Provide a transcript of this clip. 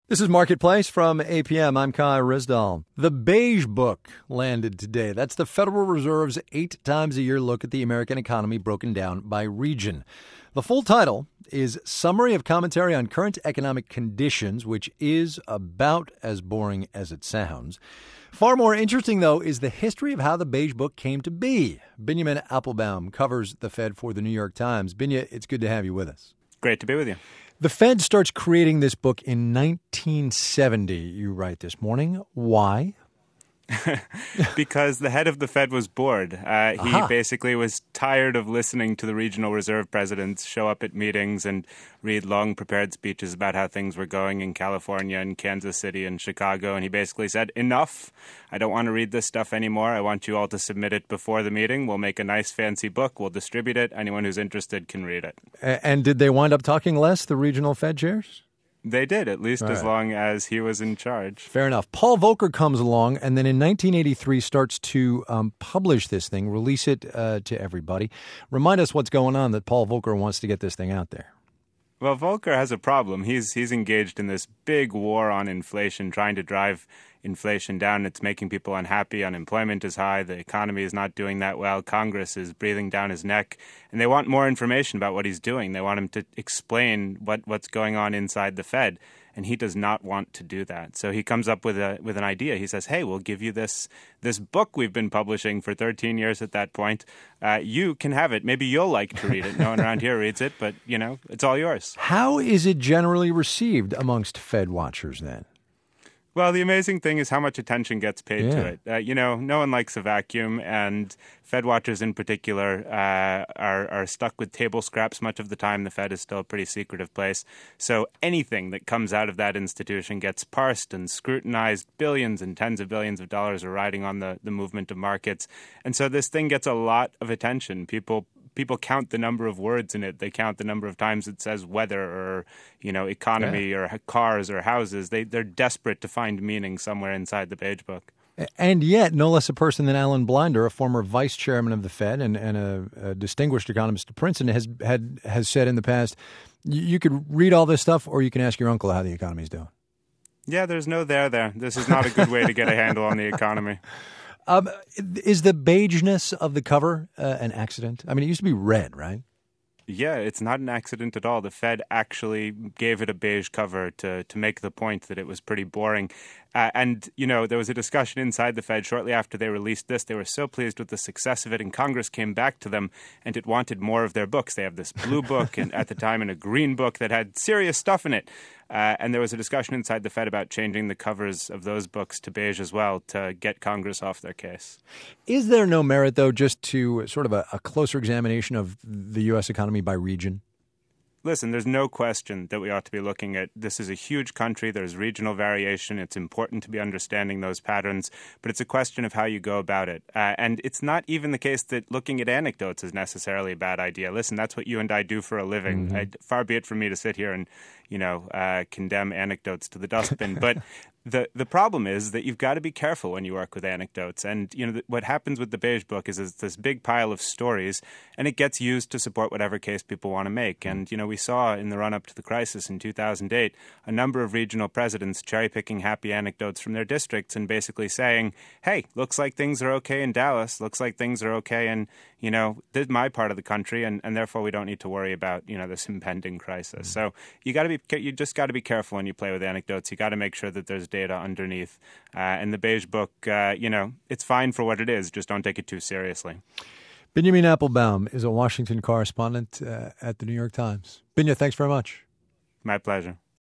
This is Marketplace from APM. I'm Kai Rizdal. The Beige Book landed today. That's the Federal Reserve's 8 times a year look at the American economy broken down by region. The full title is Summary of Commentary on Current Economic Conditions, which is about as boring as it sounds. Far more interesting, though, is the history of how the Beige Book came to be. Binyamin Appelbaum covers the Fed for the New York Times. Binya, it's good to have you with us. Great to be with you. The Fed starts creating this book in 1970, you write this morning. Why? Because the head of the Fed was bored. He basically was tired of listening to the regional reserve presidents show up at meetings and read long prepared speeches about how things were going in California and Kansas City and Chicago. And he basically said, enough. I don't want to read this stuff anymore. I want you all to submit it before the meeting. We'll make a nice fancy book. We'll distribute it. Anyone who's interested can read it. And did they wind up talking less, the regional Fed chairs? They did, at least as long as he was in charge. Fair enough. Paul Volcker comes along and then in 1983 starts to publish this thing, release it to everybody. Remind us what's going on that Paul Volcker wants to get this thing out there. Well, Volcker has a problem. He's engaged in this big war on inflation, trying to drive inflation down. It's making people unhappy. Unemployment is high. The economy is not doing that well. Congress is breathing down his neck. And they want more information about what he's doing. They want him to explain what's going on inside the Fed. And he does not want to do that. So he comes up with an idea. He says, hey, we'll give you this book we've been publishing for 13 years at that point. You can have it. Maybe you'll like to read it. No one around here reads it, but, it's all yours. How is it generally received amongst Fed watchers then? Well, the amazing thing is how much attention gets paid to it. No one likes a vacuum, and Fed watchers in particular are stuck with table scraps much of the time. The Fed is still a pretty secretive place. So anything that comes out of that institution gets parsed and scrutinized. Billions and tens of billions of dollars are riding on the movement of markets. And so this thing gets a lot of attention. People count the number of words in it. They count the number of times it says weather or, economy or cars or houses. They're desperate to find meaning somewhere inside the Beige Book. And yet, no less a person than Alan Blinder, a former vice chairman of the Fed and a distinguished economist at Princeton, has said in the past, you could read all this stuff or you can ask your uncle how the economy's doing. Yeah, there's no there. This is not a good way to get a handle on the economy. Is the beigeness of the cover an accident? I mean, it used to be red, right? Yeah, it's not an accident at all. The Fed actually gave it a beige cover to make the point that it was pretty boring. And there was a discussion inside the Fed shortly after they released this. They were so pleased with the success of it, and Congress came back to them, and it wanted more of their books. They have this blue book, and at the time, and a green book that had serious stuff in it. And there was a discussion inside the Fed about changing the covers of those books to beige as well to get Congress off their case. Is there no merit, though, just to sort of a closer examination of the U.S. economy by region? Listen, there's no question that we ought to be looking at this is a huge country. There's regional variation. It's important to be understanding those patterns, but it's a question of how you go about it. And it's not even the case that looking at anecdotes is necessarily a bad idea. Listen, that's what you and I do for a living. Mm-hmm. Far be it from me to sit here and, condemn anecdotes to the dustbin. But the problem is that you've got to be careful when you work with anecdotes. And, what happens with the Beige Book is it's this big pile of stories, and it gets used to support whatever case people want to make. And, we saw in the run-up to the crisis in 2008 a number of regional presidents cherry-picking happy anecdotes from their districts and basically saying, hey, looks like things are okay in Dallas, looks like things are okay in, my part of the country, and therefore we don't need to worry about, this impending crisis. So you just got to be careful when you play with anecdotes. You got to make sure that there's data underneath. And the Beige Book, it's fine for what it is. Just don't take it too seriously. Binyamin Appelbaum is a Washington correspondent at the New York Times. Binya, thanks very much. My pleasure.